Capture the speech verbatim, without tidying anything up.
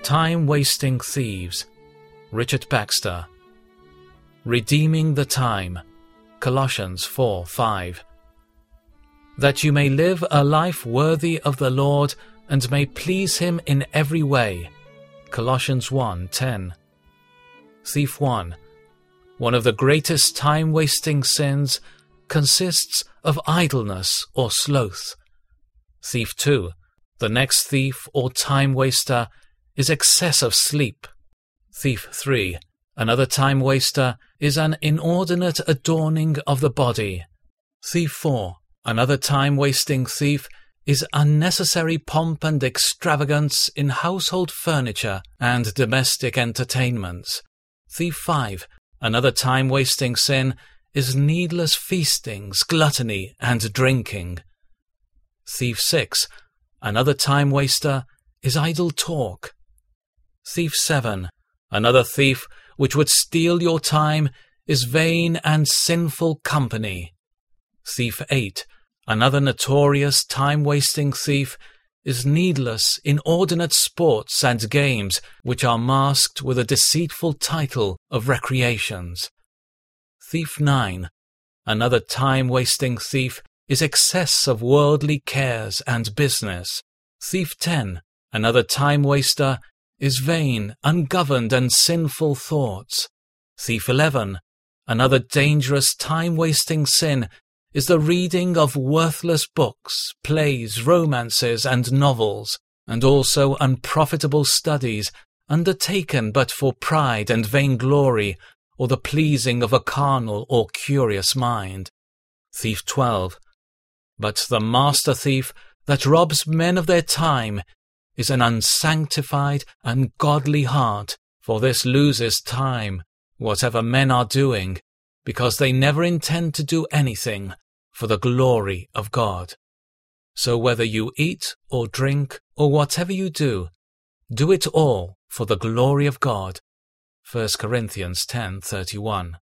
Time-Wasting Thieves, Richard Baxter. Redeeming the Time, Colossians four five. That you may live a life worthy of the Lord and may please Him in every way, Colossians one ten. Thief one. One of the greatest time-wasting sins consists of idleness or sloth. Thief two. The next thief or time-waster is excess of sleep. Thief three. Another time-waster is an inordinate adorning of the body. Thief four. Another time-wasting thief is unnecessary pomp and extravagance in household furniture and domestic entertainments. Thief five. Another time-wasting sin is needless feastings, gluttony, and drinking. Thief six. Another time-waster is idle talk. Thief seven. Another thief which would steal your time is vain and sinful company. Thief eight. Another notorious time-wasting thief is needless, inordinate sports and games which are masked with a deceitful title of recreations. Thief nine. Another time-wasting thief is excess of worldly cares and business. Thief ten. Another time-waster is vain, ungoverned, and sinful thoughts. Thief eleven. Another dangerous time-wasting sin is the reading of worthless books, plays, romances, and novels, and also unprofitable studies undertaken but for pride and vainglory, or the pleasing of a carnal or curious mind. Thief twelve. But the master thief that robs men of their time is an unsanctified, ungodly heart, for this loses time, whatever men are doing, because they never intend to do anything for the glory of God. So whether you eat or drink or whatever you do, do it all for the glory of God. First Corinthians ten thirty-one.